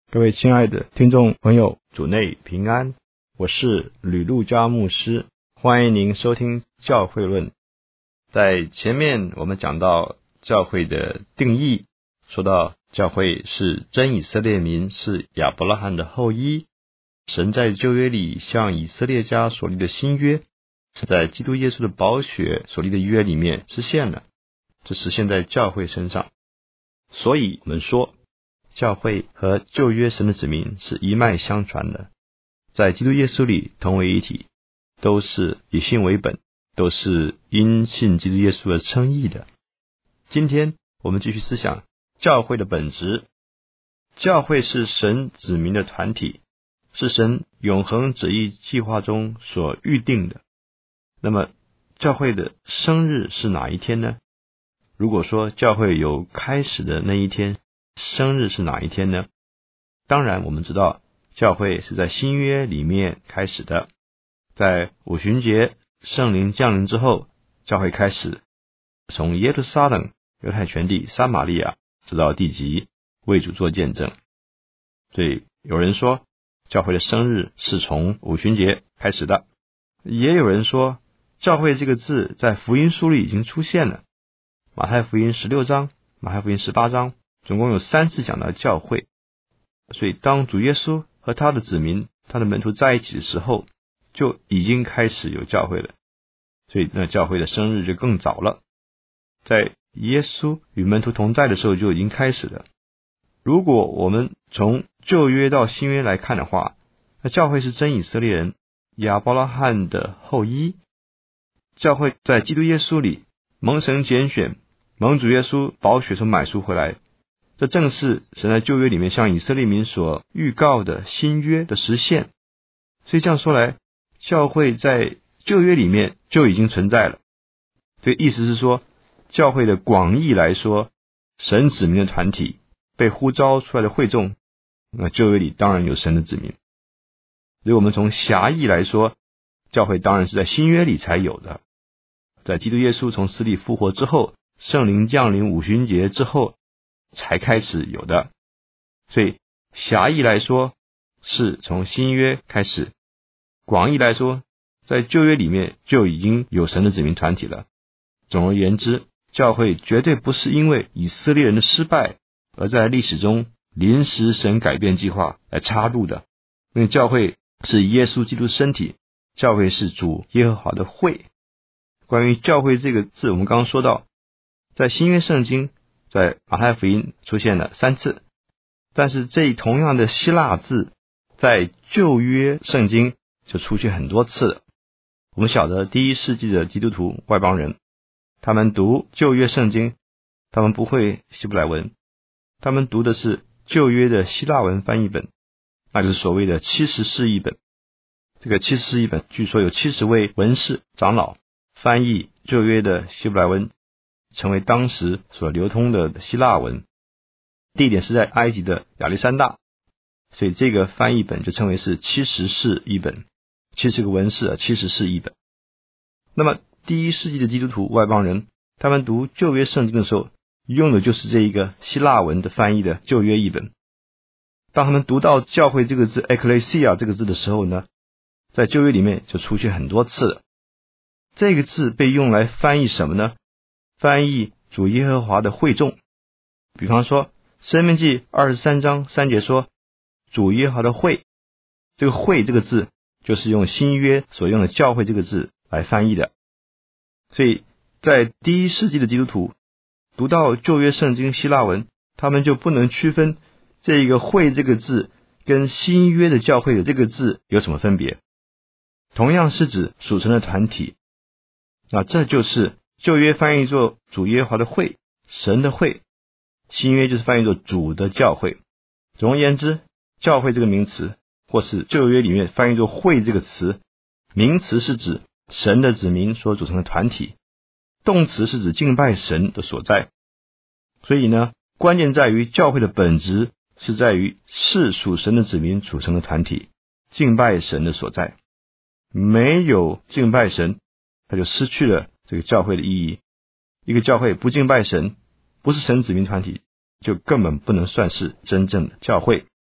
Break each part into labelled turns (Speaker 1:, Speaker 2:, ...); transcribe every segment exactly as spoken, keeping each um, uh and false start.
Speaker 1: 各位亲爱的听众朋友，主内平安，我是吕路加牧师，欢迎您收听教会论。在前面我们讲到教会的定义，说到教会是真以色列民，是亚伯拉罕的后裔，神在旧约里向以色列家所立的新约，是在基督耶稣的宝血所立的约里面实现了，这实现在教会身上。所以我们说教会和旧约神的子民是一脉相传的，在基督耶稣里同为一体，都是以信为本，都是因信基督耶稣而称义的。今天我们继续思想教会的本质。教会是神子民的团体，是神永恒旨意计划中所预定的。那么教会的生日是哪一天呢？如果说教会有开始的那一天，生日是哪一天呢？当然我们知道教会是在新约里面开始的，在五旬节圣灵降临之后，教会开始从耶路撒冷、犹太全地、撒玛利亚直到地极为主做见证。所以有人说教会的生日是从五旬节开始的，也有人说教会这个字在福音书里已经出现了，马太福音十六章、马太福音十八章总共有三次讲到教会。所以当主耶稣和他的子民、他的门徒在一起的时候，就已经开始有教会了。所以那教会的生日就更早了，在耶稣与门徒同在的时候就已经开始了。如果我们从旧约到新约来看的话，那教会是真以色列人，亚伯拉罕的后裔。教会在基督耶稣里蒙神拣选，蒙主耶稣宝血所买赎回来，这正是神在旧约里面向以色列民所预告的新约的实现。所以这样说来，教会在旧约里面就已经存在了。这个意思是说，教会的广义来说，神子民的团体，被呼召出来的会众，那旧约里当然有神的子民。所以我们从狭义来说，教会当然是在新约里才有的，在基督耶稣从死里复活之后，圣灵降临五旬节之后才开始有的。所以狭义来说是从新约开始，广义来说在旧约里面就已经有神的子民团体了。总而言之，教会绝对不是因为以色列人的失败而在历史中临时神改变计划来插入的，因为教会是耶稣基督身体，教会是主耶和华的会。关于教会这个字，我们刚刚说到，在新约圣经在马太福音出现了三次，但是这同样的希腊字在旧约圣经就出现很多次了。我们晓得第一世纪的基督徒外邦人，他们读旧约圣经，他们不会希伯来文，他们读的是旧约的希腊文翻译本，那就是所谓的七十士译本。这个七十士译本据说有七十位文士长老翻译旧约的希伯来文，成为当时所流通的希腊文。地点是在埃及的亚历山大，所以这个翻译本就称为是七十士译本，七十个文士啊，七十士译本。那么第一世纪的基督徒外邦人，他们读旧约圣经的时候，用的就是这一个希腊文的翻译的旧约译本。当他们读到教会这个字 ekklesia 这个字的时候呢，在旧约里面就出现很多次了。这个字被用来翻译什么呢？翻译主耶和华的会众。比方说申命记二十三章三节说主耶和华的会，这个会这个字就是用新约所用的教会这个字来翻译的。所以在第一世纪的基督徒读到旧约圣经希腊文，他们就不能区分这个会这个字跟新约的教会的这个字有什么分别，同样是指属神的团体。那这就是旧约翻译作主耶和华的会，神的会，新约就是翻译作主的教会。总而言之，教会这个名词，或是旧约里面翻译作会这个词，名词是指神的子民所组成的团体，动词是指敬拜神的所在。所以呢，关键在于教会的本质是在于是属神的子民组成的团体，敬拜神的所在。没有敬拜神，他就失去了这个教会的意义。一个教会不敬拜神，不是神子民团体，就根本不能算是真正的教会。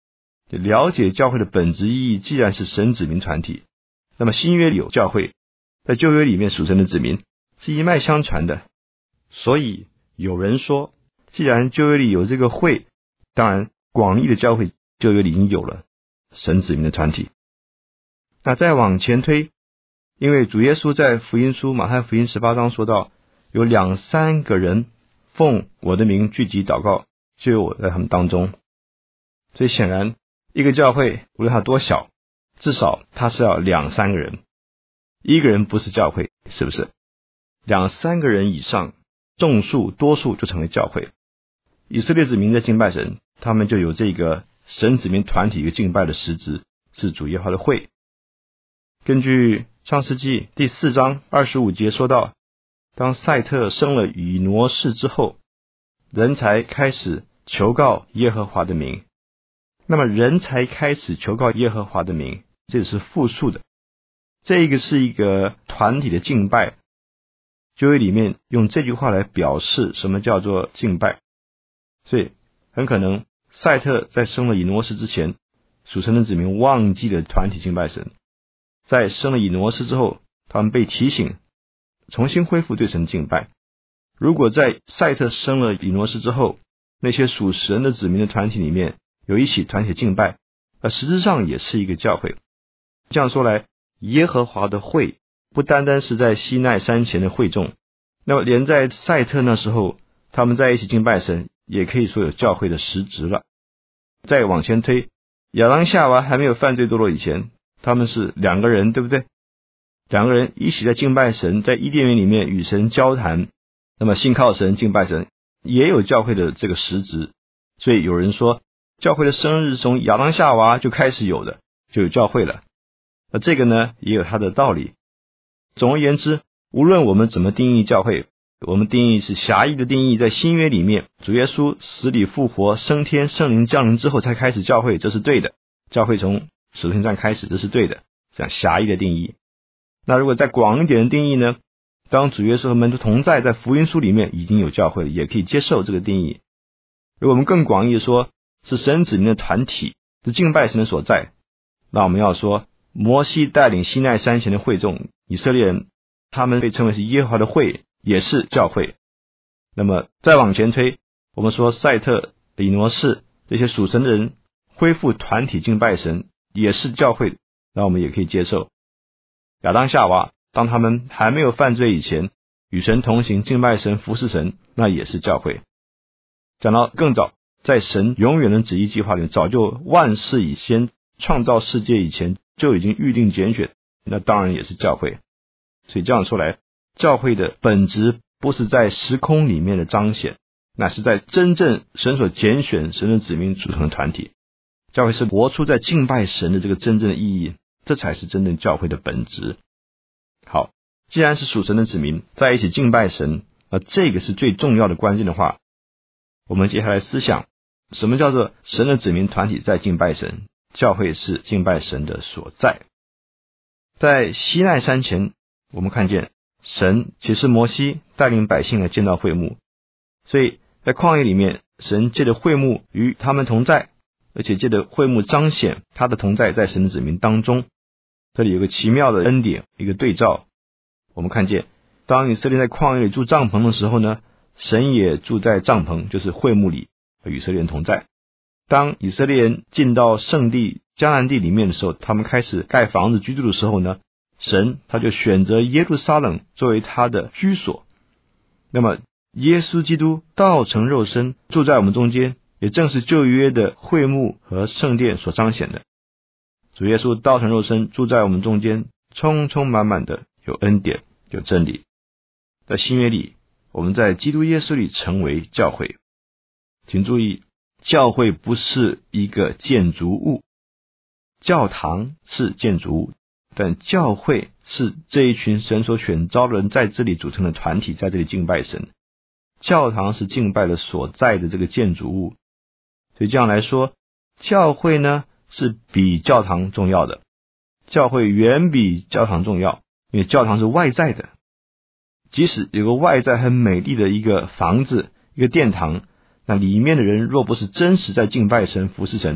Speaker 1: 了解教会的本质意义，既然是神子民团体，那么新约里有教会，在旧约里面属神的子民是一脉相传的。所以有人说，既然旧约里有这个会，当然广义的教会旧约里已经有了神子民的团体。那再往前推，因为主耶稣在福音书马太福音十八章说到，有两三个人奉我的名聚集祷告，就有我在他们当中。所以显然一个教会无论它多小，至少它是要两三个人，一个人不是教会，是不是？两三个人以上，众数多数就成为教会。以色列子民在敬拜神，他们就有这个神子民团体一个敬拜的实质，是主耶和华的会。根据创世纪第四章二十五节说到，当赛特生了以挪士之后，人才开始求告耶和华的名。那么人才开始求告耶和华的名，这是复数的，这个是一个团体的敬拜。旧约里面用这句话来表示什么叫做敬拜。所以很可能赛特在生了以挪士之前，属神的子民忘记了团体敬拜神，在生了以挪士之后，他们被提醒重新恢复对神敬拜。如果在赛特生了以挪士之后，那些属神的子民的团体里面有一起团体敬拜，那实质上也是一个教会。这样说来，耶和华的会不单单是在西奈山前的会众，那么连在赛特那时候他们在一起敬拜神，也可以说有教会的实质了。再往前推，亚当夏娃还没有犯罪堕落以前，他们是两个人，对不对？两个人一起在敬拜神，在伊甸园里面与神交谈，那么信靠神敬拜神，也有教会的这个实质。所以有人说教会的生日从亚当夏娃就开始有的，就有教会了。那这个呢也有它的道理。总而言之，无论我们怎么定义教会，我们定义是狭义的定义，在新约里面主耶稣死里复活升天圣灵降临之后才开始教会，这是对的。教会从使徒行传开始，这是对的，这样狭义的定义。那如果再广一点的定义呢，当主耶稣和门徒同在，在福音书里面已经有教会了，也可以接受这个定义。如果我们更广义的说，是神子民的团体，是敬拜神的所在，那我们要说摩西带领西奈山前的会众以色列人，他们被称为是耶和华的会，也是教会。那么再往前推，我们说赛特、以挪士这些属神的人恢复团体敬拜神，也是教会，那我们也可以接受。亚当夏娃当他们还没有犯罪以前，与神同行敬拜神服侍神，那也是教会。讲到更早，在神永远的旨意计划里，早就万事以先创造世界以前就已经预定拣选，那当然也是教会。所以这样说来，教会的本质不是在时空里面的彰显，那是在真正神所拣选神的子民组成的团体。教会是活出在敬拜神的这个真正的意义，这才是真正教会的本质。好，既然是属神的子民在一起敬拜神，而这个是最重要的关键的话，我们接下来思想什么叫做神的子民团体在敬拜神，教会是敬拜神的所在。在西奈山前，我们看见神启示摩西带领百姓来建造会幕，所以在旷野里面，神借着会幕与他们同在，而且借着会幕彰显他的同在在神的子民当中。这里有个奇妙的恩典，一个对照。我们看见当以色列在旷野里住帐篷的时候呢，神也住在帐篷，就是会幕里和以色列人同在。当以色列人进到圣地迦南地里面的时候，他们开始盖房子居住的时候呢，神他就选择耶路撒冷作为他的居所。那么耶稣基督道成肉身住在我们中间，也正是旧约的会幕和圣殿所彰显的。主耶稣道成肉身住在我们中间，充充满满的有恩典有真理。在新约里，我们在基督耶稣里成为教会。请注意，教会不是一个建筑物，教堂是建筑物，但教会是这一群神所选召的人在这里组成的团体，在这里敬拜神。教堂是敬拜的所在的这个建筑物，所以这样来说，教会呢是比教堂重要的，教会远比教堂重要，因为教堂是外在的。即使有个外在很美丽的一个房子，一个殿堂，那里面的人若不是真实在敬拜神服侍神，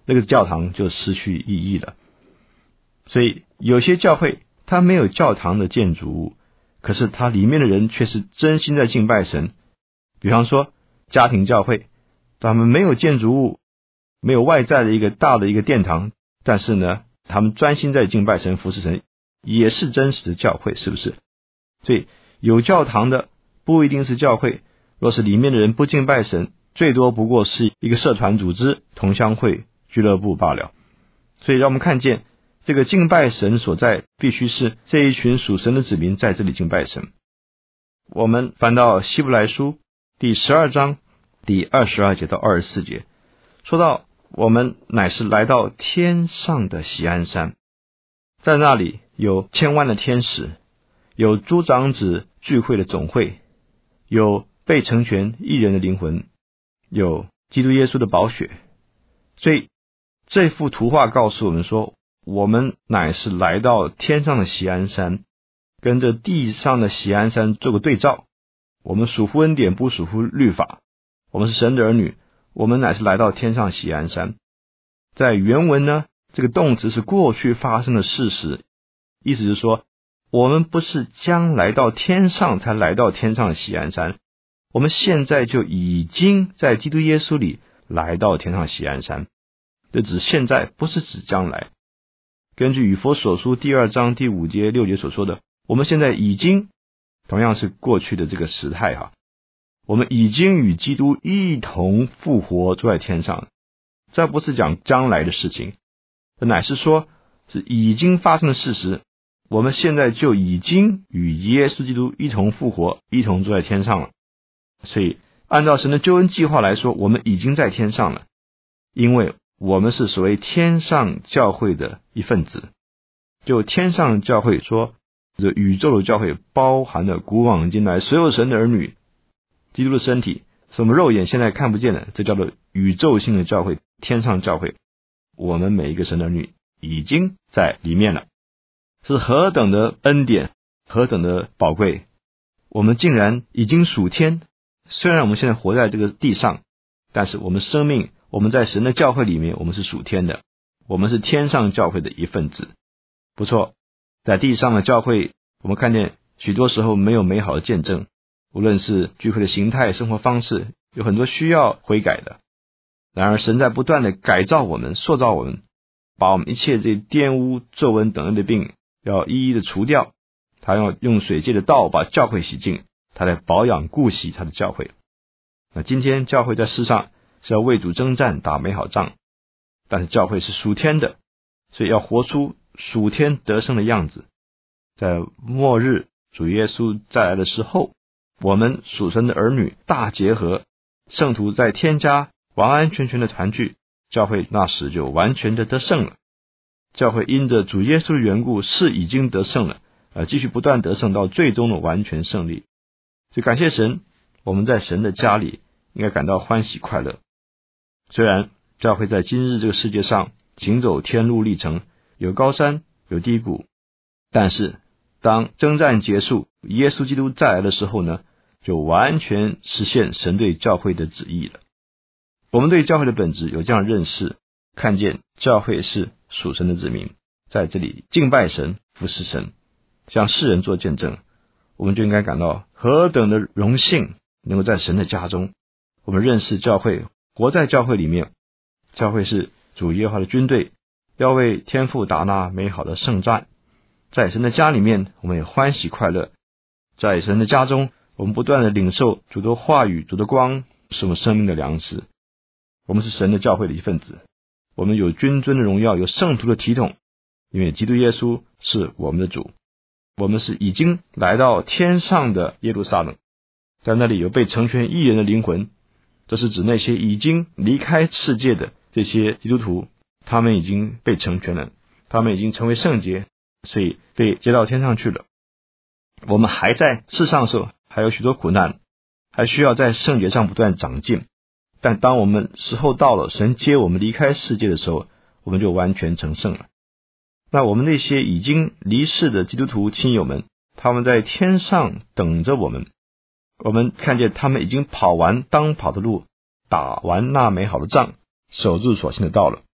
Speaker 1: 那个教堂就失去意义了。所以有些教会它没有教堂的建筑物，可是它里面的人却是真心在敬拜神。比方说家庭教会，他们没有建筑物，没有外在的一个大的一个殿堂，但是呢他们专心在敬拜神服侍神，也是真实的教会，是不是？所以有教堂的不一定是教会，若是里面的人不敬拜神，最多不过是一个社团组织、同乡会、俱乐部罢了。所以让我们看见这个敬拜神所在，必须是这一群属神的子民在这里敬拜神。我们翻到希伯来书第十二章第二十二节到二十四节，说到我们乃是来到天上的锡安山，在那里有千万的天使，有诸长子聚会的总会，有被成全义人的灵魂，有基督耶稣的宝血。所以这幅图画告诉我们说，我们乃是来到天上的锡安山，跟着地上的锡安山做个对照。我们属乎恩典，不属乎律法，我们是神的儿女，我们乃是来到天上锡安山。在原文呢，这个动词是过去发生的事实，意思是说我们不是将来到天上才来到天上的锡安山，我们现在就已经在基督耶稣里来到天上的锡安山。这指现在，不是指将来。根据以弗所书第二章第五节六节所说的，我们现在已经，同样是过去的这个时态哈，我们已经与基督一同复活，坐在天上。这不是讲将来的事情，这乃是说是已经发生的事实。我们现在就已经与耶稣基督一同复活，一同坐在天上了。所以按照神的救恩计划来说，我们已经在天上了，因为我们是所谓天上教会的一份子。就天上教会说，这宇宙的教会包含了古往今来所有神的儿女，基督的身体是我们肉眼现在看不见的，这叫做宇宙性的教会，天上教会。我们每一个神的儿女已经在里面了，是何等的恩典，何等的宝贵。我们竟然已经属天，虽然我们现在活在这个地上，但是我们生命，我们在神的教会里面，我们是属天的，我们是天上教会的一份子。不错，在地上的教会，我们看见许多时候没有美好的见证，无论是聚会的形态、生活方式，有很多需要悔改的。然而神在不断的改造我们，塑造我们，把我们一切这玷污、皱纹等类的病要一一的除掉。他要用水界的道把教会洗净，他在保养顾惜他的教会。那今天教会在世上是要为主征战，打美好仗，但是教会是属天的，所以要活出属天得胜的样子。在末日主耶稣再来的时候，我们属神的儿女大结合，圣徒在天家完完全全的团聚，教会那时就完全的得胜了。教会因着主耶稣的缘故是已经得胜了，呃，继续不断得胜到最终的完全胜利。所以感谢神，我们在神的家里应该感到欢喜快乐。虽然教会在今日这个世界上行走天路历程，有高山有低谷，但是当征战结束，耶稣基督再来的时候呢，就完全实现神对教会的旨意了。我们对教会的本质有这样的认识，看见教会是属神的子民，在这里敬拜神、服侍神，向世人做见证，我们就应该感到何等的荣幸，能够在神的家中。我们认识教会，活在教会里面，教会是主耶和华的军队，要为天父打那美好的胜战。在神的家里面，我们也欢喜快乐。在神的家中，我们不断的领受主的话语，主的光是我们生命的粮食。我们是神的教会的一份子，我们有君尊的荣耀，有圣徒的体统，因为基督耶稣是我们的主。我们是已经来到天上的耶路撒冷，在那里有被成全义人的灵魂，这是指那些已经离开世界的这些基督徒，他们已经被成全了，他们已经成为圣洁，所以被接到天上去了。我们还在世上的时候，还有许多苦难，还需要在圣洁上不断长进。但当我们时候到了，神接我们离开世界的时候，我们就完全成圣了。那我们那些已经离世的基督徒亲友们，他们在天上等着我们，我们看见他们已经跑完当跑的路，打完那美好的仗，守住所信的道了。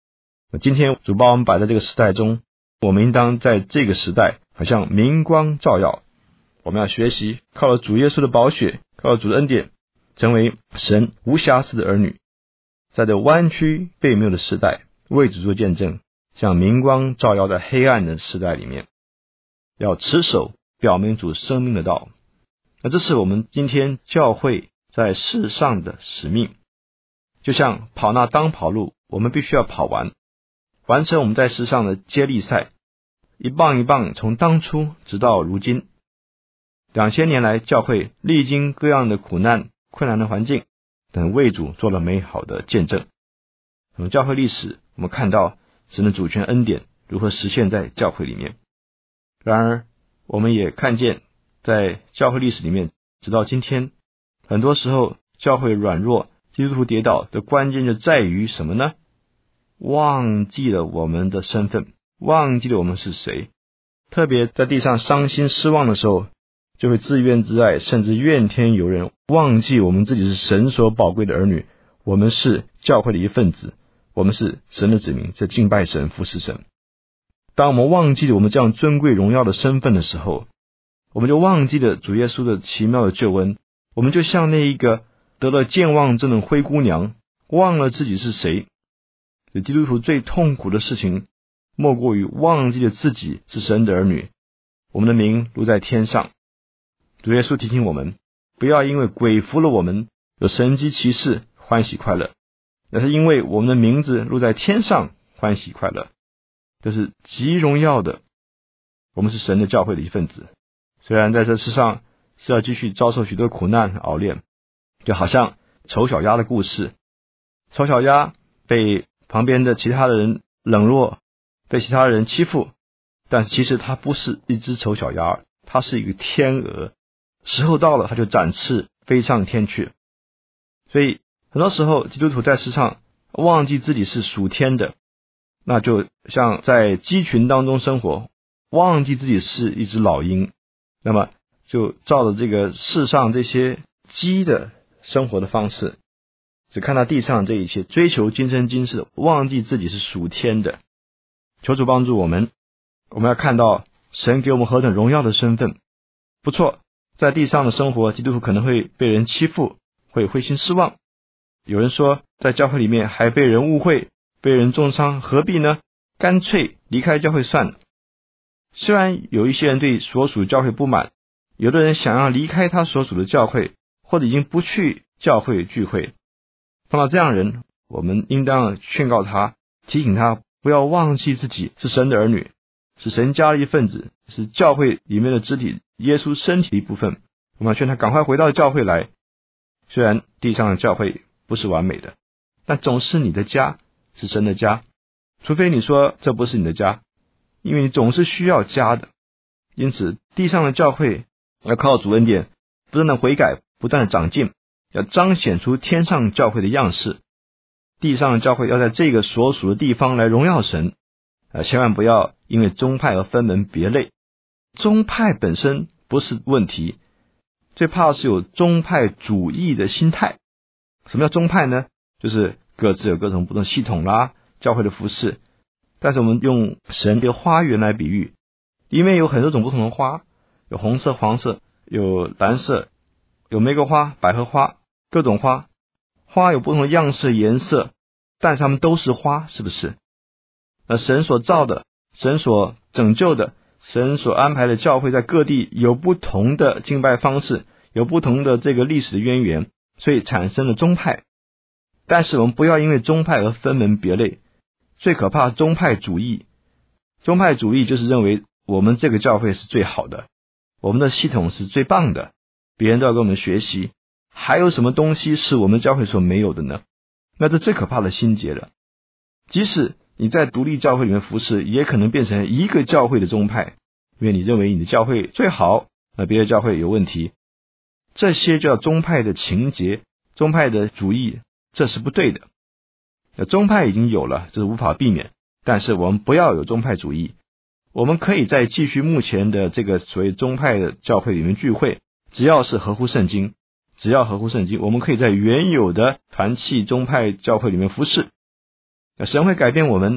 Speaker 1: 今天主把我们摆在这个时代中，我们应当在这个时代好像明光照耀。我们要学习靠了主耶稣的宝血，靠了主的恩典，成为神无瑕疵的儿女，在这弯曲悖谬的时代为主做见证，像明光照耀在黑暗的时代里面，要持守表明主生命的道。那这是我们今天教会在世上的使命，就像跑那当跑路，我们必须要跑完，完成我们在世上的接力赛，一棒一棒从当初直到如今。两千年来，教会历经各样的苦难困难的环境，等为主做了美好的见证。从教会历史我们看到神的主权恩典如何实现在教会里面。然而我们也看见在教会历史里面，直到今天，很多时候教会软弱，基督徒跌倒的关键就在于什么呢？忘记了我们的身份，忘记了我们是谁。特别在地上伤心失望的时候，就会自怨自艾，甚至怨天尤人，忘记我们自己是神所宝贵的儿女，我们是教会的一份子，我们是神的子民，在敬拜神服侍神。当我们忘记了我们这样尊贵荣耀的身份的时候，我们就忘记了主耶稣的奇妙的救恩，我们就像那一个得了健忘症的灰姑娘，忘了自己是谁。基督徒最痛苦的事情莫过于忘记了自己是神的儿女，我们的名录在天上。主耶稣提醒我们，不要因为鬼服了我们有神迹奇事欢喜快乐，那是因为我们的名字录在天上欢喜快乐。这是极荣耀的，我们是神的教会的一份子。虽然在这世上是要继续遭受许多苦难熬炼，就好像丑小鸭的故事，丑小鸭被旁边的其他的人冷落，被其他人欺负，但其实它不是一只丑小鸭，它是一个天鹅，时候到了它就展翅飞上天去。所以很多时候基督徒在世上忘记自己是属天的，那就像在鸡群当中生活，忘记自己是一只老鹰，那么就照着这个世上这些鸡的生活的方式，只看到地上这一切，追求今生今世，忘记自己是属天的。求主帮助我们，我们要看到神给我们何等荣耀的身份。不错，在地上的生活，基督徒可能会被人欺负，会灰心失望。有人说在教会里面还被人误会，被人重伤，何必呢？干脆离开教会算了。虽然有一些人对所属教会不满，有的人想要离开他所属的教会，或者已经不去教会聚会，碰到这样的人，我们应当劝告他，提醒他不要忘记自己是神的儿女，是神家的一份子，是教会里面的肢体，耶稣身体的一部分。我们要劝他赶快回到教会来。虽然地上的教会不是完美的，但总是你的家，是神的家。除非你说这不是你的家，因为你总是需要家的。因此地上的教会要靠主恩典，不断的悔改，不断的长进，要彰显出天上教会的样式。地上的教会要在这个所属的地方来荣耀神，呃，千万不要因为宗派而分门别类。宗派本身不是问题，最怕的是有宗派主义的心态。什么叫宗派呢？就是各自有各种不同系统啦，教会的服饰。但是我们用神的花园来比喻，里面有很多种不同的花，有红色、黄色，有蓝色，有玫瑰花、百合花，各种花。花有不同的样式颜色，但是它们都是花，是不是？那神所造的，神所拯救的，神所安排的教会在各地有不同的敬拜方式，有不同的这个历史的渊源，所以产生了宗派。但是我们不要因为宗派而分门别类。最可怕的宗派主义，宗派主义就是认为我们这个教会是最好的，我们的系统是最棒的，别人都要跟我们学习。还有什么东西是我们教会所没有的呢？那这最可怕的心结了。即使你在独立教会里面服侍，也可能变成一个教会的宗派，因为你认为你的教会最好，那别的教会有问题。这些叫宗派的情结，宗派的主义，这是不对的。宗派已经有了，这是无法避免，但是我们不要有宗派主义。我们可以在继续目前的这个所谓宗派的教会里面聚会，只要是合乎圣经，只要合乎圣经，我们可以在原有的团契宗派教会里面服侍。神会改变我们，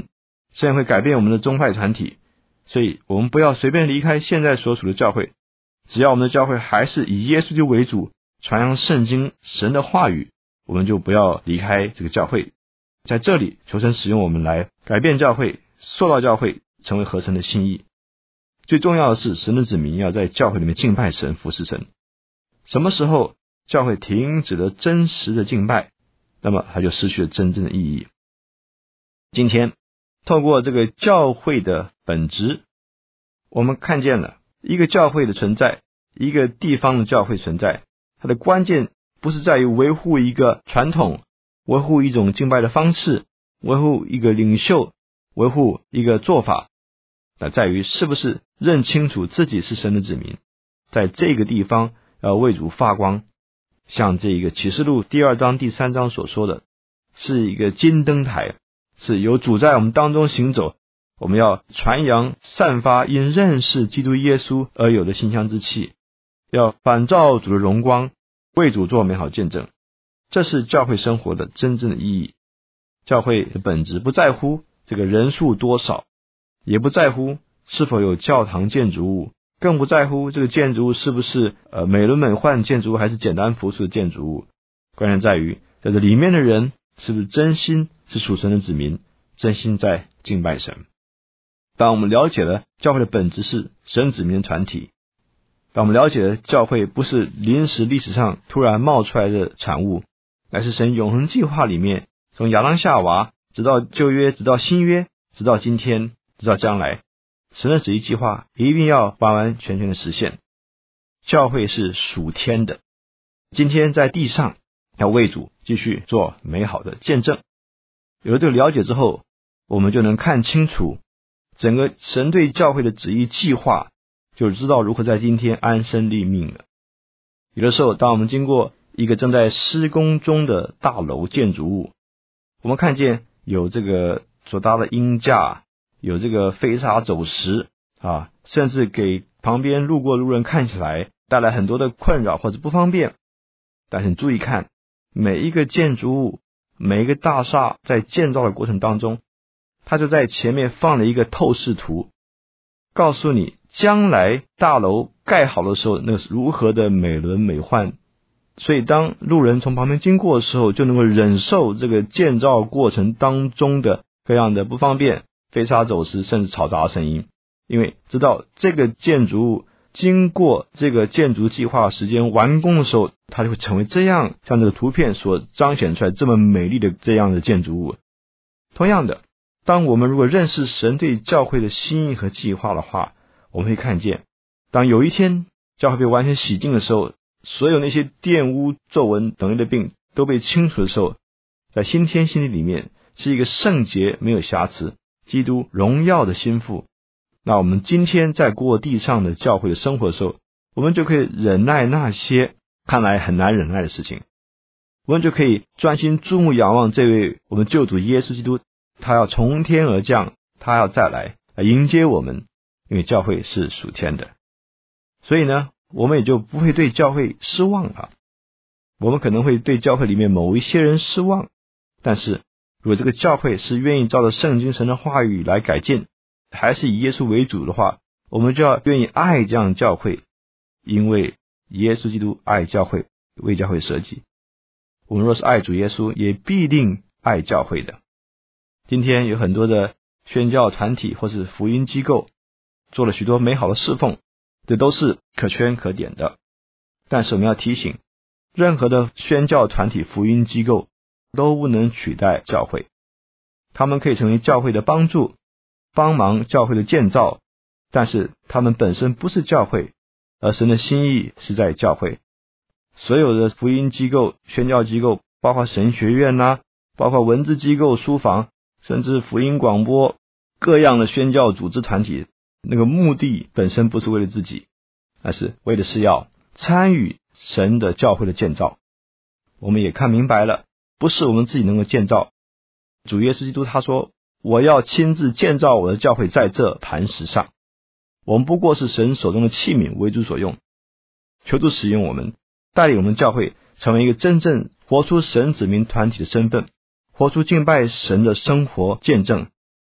Speaker 1: 甚至会改变我们的宗派团体。所以我们不要随便离开现在所属的教会，只要我们的教会还是以耶稣基督为主，传扬圣经神的话语，我们就不要离开这个教会。在这里求神使用我们来改变教会，塑造教会成为合神的心意。最重要的是，神的子民要在教会里面敬拜神，服侍神。什么时候教会停止了真实的敬拜，那么它就失去了真正的意义。今天透过这个教会的本质，我们看见了一个教会的存在，一个地方的教会存在，它的关键不是在于维护一个传统，维护一种敬拜的方式，维护一个领袖，维护一个做法，那在于是不是认清楚自己是神的子民，在这个地方要为主发光，像这个启示录第二章第三章所说的，是一个金灯台，是有主在我们当中行走，我们要传扬散发因认识基督耶稣而有的馨香之气，要反照主的荣光，为主做美好见证。这是教会生活的真正的意义。教会的本质不在乎这个人数多少，也不在乎是否有教堂建筑物，更不在乎这个建筑物是不是呃美轮美奂建筑物还是简单朴素的建筑物。关键在于在这里面的人是不是真心是属神的子民，真心在敬拜神。当我们了解了教会的本质是神子民的团体，当我们了解了教会不是临时历史上突然冒出来的产物，乃是神永恒计划里面从亚当夏娃直到旧约，直到新约，直到今天，直到将来，神的旨意计划一定要完完全全的实现。教会是属天的，今天在地上要为主继续做美好的见证。有了这个了解之后，我们就能看清楚整个神对教会的旨意计划，就知道如何在今天安身立命了。有的时候当我们经过一个正在施工中的大楼建筑物，我们看见有这个所搭的鹰架，有这个飞沙走石啊，甚至给旁边路过路人看起来带来很多的困扰或者不方便。但是你注意看，每一个建筑物，每一个大厦在建造的过程当中，它就在前面放了一个透视图，告诉你将来大楼盖好的时候那是如何的美轮美奂。所以当路人从旁边经过的时候，就能够忍受这个建造过程当中的各样的不方便，飞沙走石甚至嘈杂的声音，因为知道这个建筑物经过这个建筑计划时间完工的时候，它就会成为这样像这个图片所彰显出来这么美丽的这样的建筑物。同样的，当我们如果认识神对教会的心意和计划的话，我们会看见当有一天教会被完全洗净的时候，所有那些玷污皱纹等类的病都被清除的时候，在新天新地里面是一个圣洁没有瑕疵基督荣耀的心腹。那我们今天在过地上的教会的生活的时候，我们就可以忍耐那些看来很难忍耐的事情，我们就可以专心注目仰望这位我们救主耶稣基督，他要从天而降，他要再来来迎接我们，因为教会是属天的。所以呢，我们也就不会对教会失望了。我们可能会对教会里面某一些人失望，但是如果这个教会是愿意照着圣经神的话语来改进，还是以耶稣为主的话，我们就要愿意爱这样的教会，因为耶稣基督爱教会，为教会舍己。我们若是爱主耶稣，也必定爱教会的。今天有很多的宣教团体或是福音机构做了许多美好的侍奉，这都是可圈可点的。但是我们要提醒，任何的宣教团体福音机构都不能取代教会，他们可以成为教会的帮助，帮忙教会的建造，但是他们本身不是教会，而神的心意是在教会。所有的福音机构宣教机构，包括神学院啊，包括文字机构书房，甚至福音广播，各样的宣教组织团体，那个目的本身不是为了自己，而是为的是要参与神的教会的建造。我们也看明白了，不是我们自己能够建造。主耶稣基督他说，我要亲自建造我的教会在这磐石上。我们不过是神手中的器皿，为主所用。求主使用我们，带领我们教会成为一个真正活出神子民团体的身份，活出敬拜神的生活见证。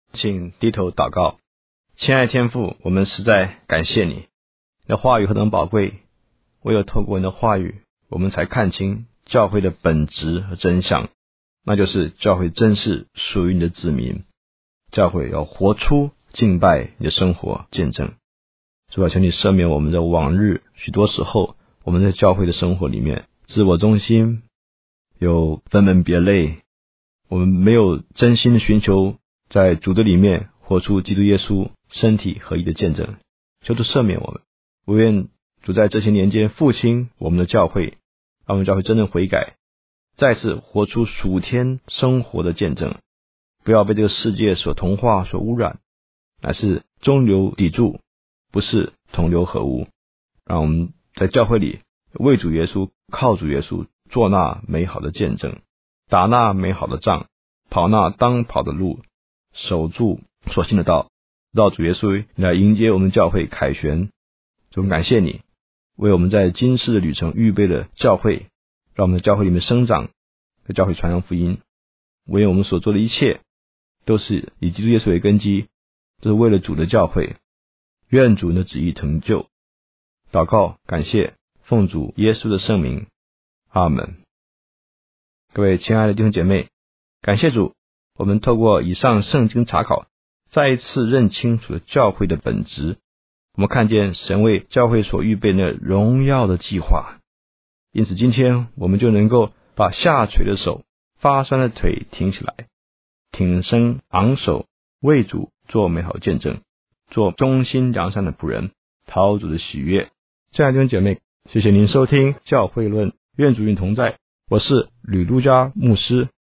Speaker 1: 请低头祷告。亲爱的天父，我们实在感谢你，你的话语何等宝贵，唯有透过你的话语，我们才看清教会的本质和真相，那就是教会真是属于你的子民，教会要活出敬拜你的生活见证。主啊，求你赦免我们的往日，许多时候我们在教会的生活里面自我中心，有分门别类，我们没有真心的寻求在主的里面活出基督耶稣身体合一的见证。求主赦免我们，我愿主在这些年间复兴我们的教会，让我们教会真正悔改，再次活出属天生活的见证，不要被这个世界所同化所污染，乃是中流砥柱，不是同流合污。让我们在教会里为主耶稣，靠主耶稣，做那美好的见证，打那美好的仗，跑那当跑的路，守住所信的道，让主耶稣来迎接我们教会凯旋。主，感谢你为我们在今世的旅程预备了教会，让我们在教会里面生长，在教会传扬福音。唯有我们所做的一切都是以基督耶稣为根基，这是为了主的教会。愿主的旨意成就。祷告感谢，奉主耶稣的圣名，阿们。各位亲爱的弟兄姐妹，感谢主，我们透过以上圣经查考，再一次认清楚了教会的本质。我们看见神为教会所预备的荣耀的计划，因此今天我们就能够把下垂的手、发酸的腿挺起来，挺身昂首，为主做美好见证，做忠心良善的仆人，讨主的喜悦。亲爱的弟兄姐妹，谢谢您收听教会论，愿主与你同在。我是吕路加牧师。